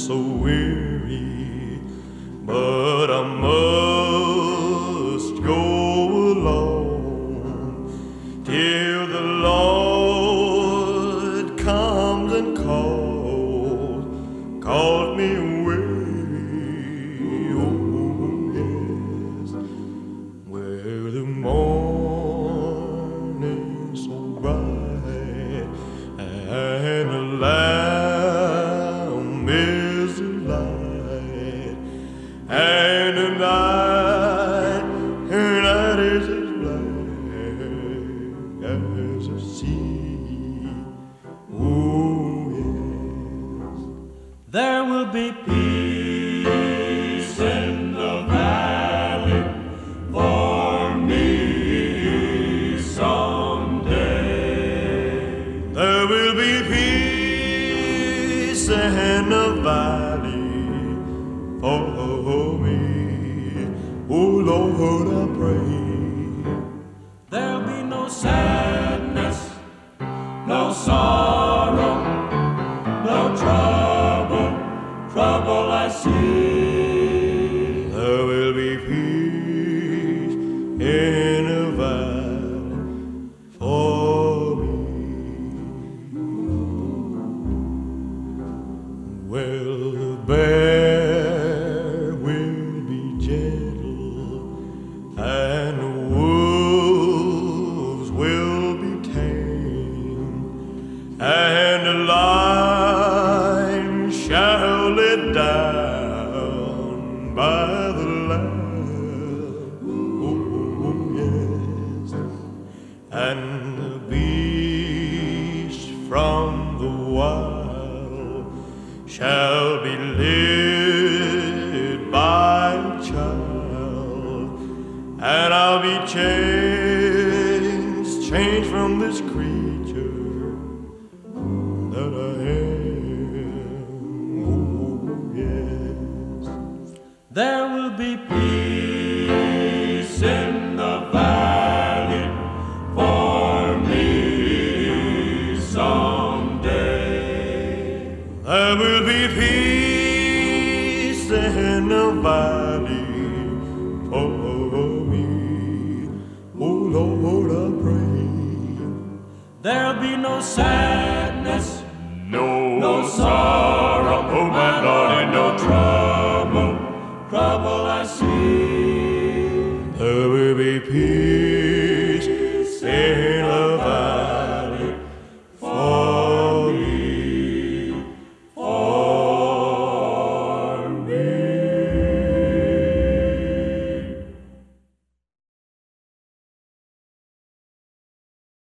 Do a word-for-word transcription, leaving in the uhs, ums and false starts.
so weary, but I must go along till the Lord comes and calls, calls me away. Oh yes, where the morning's so bright and the Lamb is the light, and the night, and night is as black as the sea. Oh yes, there will be peace in the valley for me someday. there will be peace in the valley for me. Oh Lord, I pray. There'll be no sadness, no sorrow, no trouble, trouble I see. There will be peace in the valley for me. Well, the bear will be gentle, and the wolves will be tame, and the lion shall lay down by the lamb. Oh yes, and the beast from the wild shall be led by a child, and I'll be changed, changed from this creature that I am. Oh yes, There will be peace in the valley for me someday. there will be peace in the valley for me. Oh Lord, I pray. There'll be no sadness, No, no sorrow, oh my darling, no trouble, trouble I see. there will be peace